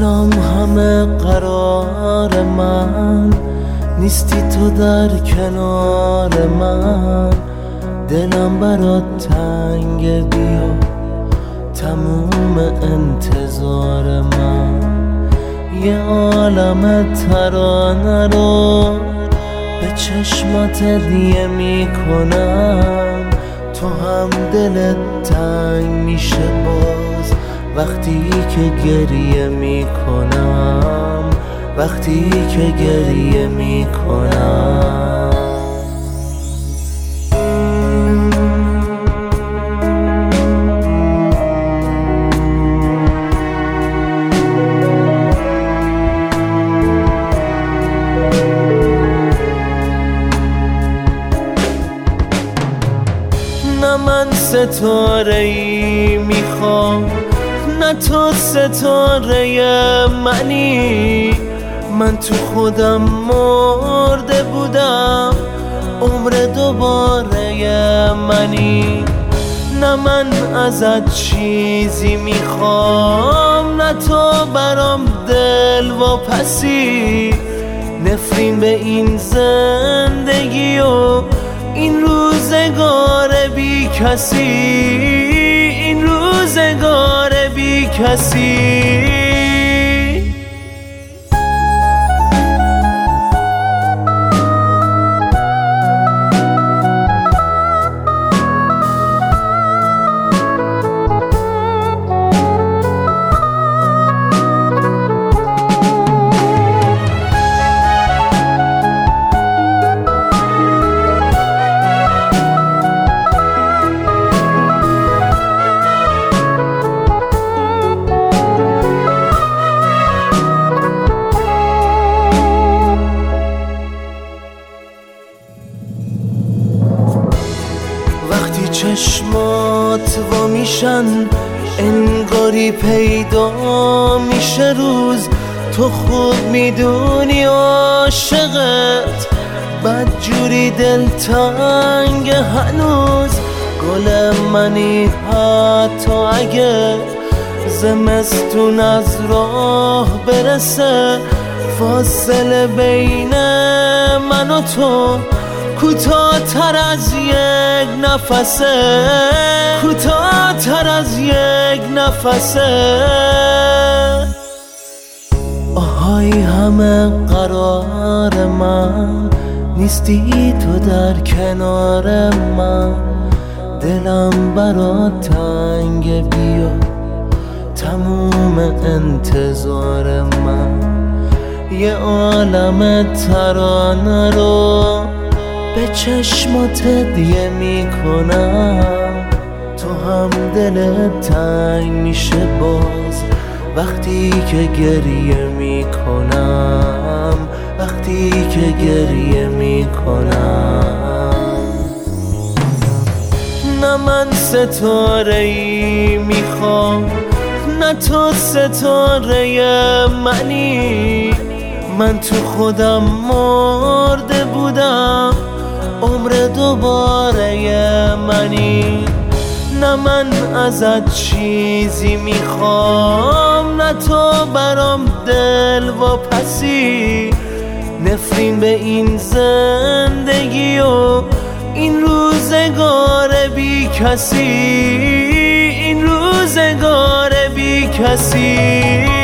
دلم همه قرار من، نیستی تو در کنار من. دلم برات تنگ، بیا تموم انتظار من. یه عالم ترانه رو به چشمات هدیه میکنم. تو هم دلت تنگ میشه باز وقتی که گریه میکنم، وقتی که گریه میکنم. نه من ستاره‌ای میخوام، نه تو ستاره منی. من تو خودم مرده بودم، عمر دوباره منی. نه من ازت چیزی میخوام، نه تو برام دل و پسی. نفرین به این زندگی و این روزگار بی کسی، این روزگار بی کسی. وقتی چشمات وا میشن انگاری پیدا میشه روز. تو خوب میدونی عاشقت بدجوری دلتنگ هنوز. گل منی حتی اگه زمستون از راه برسه. فاصله بین من و تو کوتاه‌تر از یک نفسه، کوتاه‌تر از یک نفسه. آهای همه قرار من، نیستی تو در کنار من. دلم برات تنگ، بیا تموم انتظار من. یه عالم ترانه رو به چشمات هدیه میکنم. تو هم دلت تنگ میشه باز وقتی که گریه میکنم، وقتی که گریه میکنم. نه من ستاره‌ای میخوام، نه تو ستاره منی. من تو خودم مرده بودم، عمر دوباره منی. نه من ازت چیزی میخوام، نه تو برام دل و پسی. نفرین به این زندگی و این روزگار بی کسی، این روزگار بی کسی.